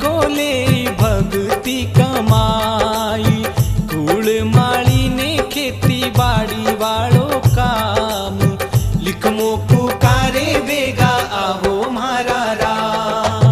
को ले भक्ति कमाई, कुल माली ने खेती बाड़ी वालों काम, लिख मो पुकारे बेगा आवो म्हारा राम।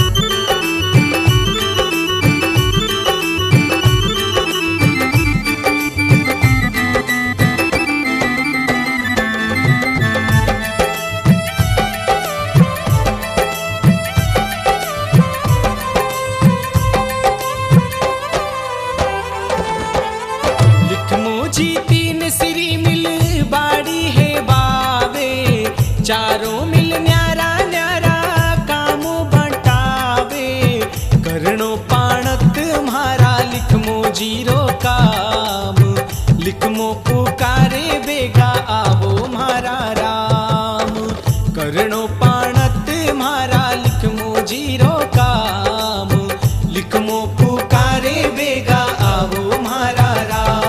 जी तीन सिरी मिल बाड़ी है बावे, चारों मिल न्यारा न्यारा काम बंटावे, करनो पाणत म्हारा लिख मो जीरो काम, लिख मो पुकारे बेगा आवो म्हारा राम। करनो पाणत म्हारा लिख मो जीरो काम, लिख मो पुकारे बेगा आवो म्हारा राम।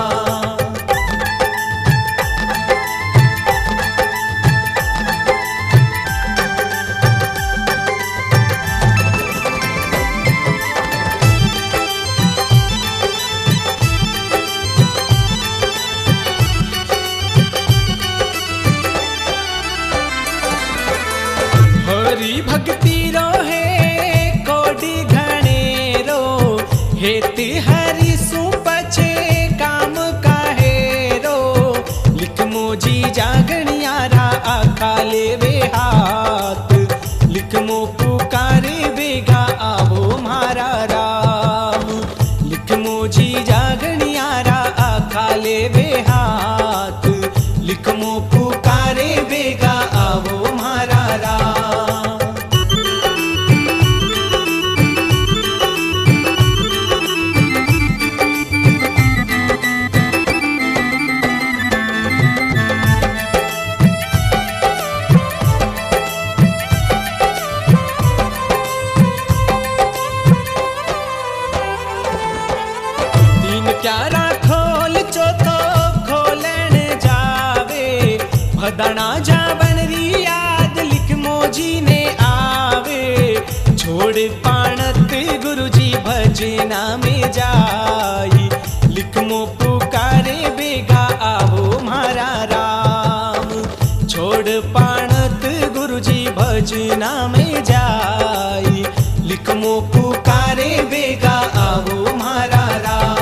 हरी भक्ति रो है कोडी घणेरो, हेत हरि सु पछे काम काहेरो, लिख मोजी जागणियारा आखा लेवे हाथ, लिख मो पुकारे बेगा आवो म्हारा राम। लिख मोजी जागणियारा आखा लेवे हाथ, लिख मो पुकारे बेगा आवो म्हारा राम। क्यारा खोल चौथो खोलन जावे, भदना जा बनरी याद लिख मोजी ने आवे, छोड़ पाणत गुरुजी भजना में जाई, लिख मो पुकारे बेगा आवो म्हारा राम। छोड़ पाणत गुरुजी भजना में जाई, लिख मो पुकारे बेगा आवो म्हारा राम।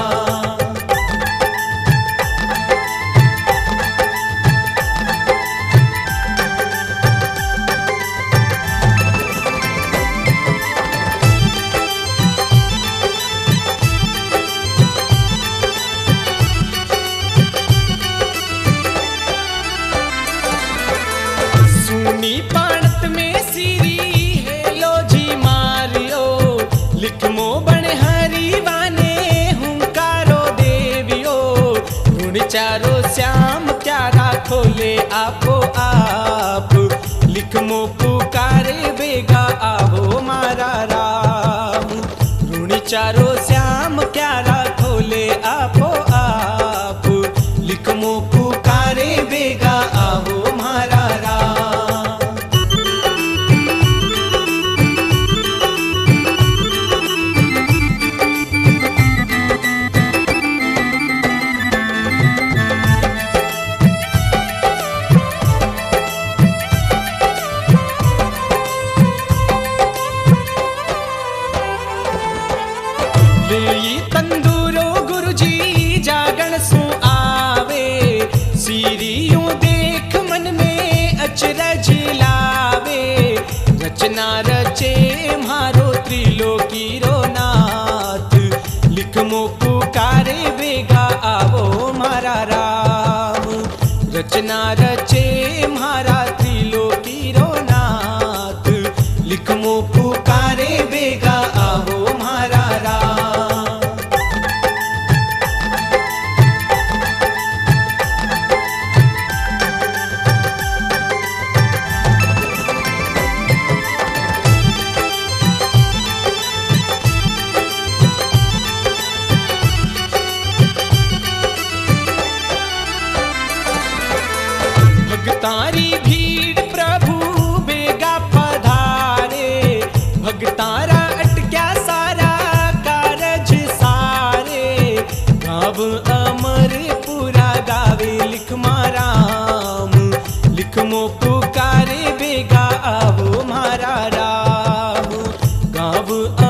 सुनी पाणत में सीरी हेलो जी मारियो, लिख मो बण हरी वाने हुंकारो देवियो, ऋण चारो श्याम क्यारा खोले आपो आप, लिख मो पुकारे बेगा आवो म्हारा राम। ऋण चारो श्याम क्यारा खोले आपो आप, लिख मो पुकारे बेगा आवो म्हारा राम। तंदूरो गुरुजी जागण सु आवे, सीरियों देख मन में अचरज लावे, रचना रचे म्हारो त्रिलोकी रो नाथ, लिख मो पुकारे बेगा आवो म्हारा राम। रचना रचे म्हारा त्रिलोकी रो नाथ, लिख मो पुकारे बेगा आवो म्हारा राम। भव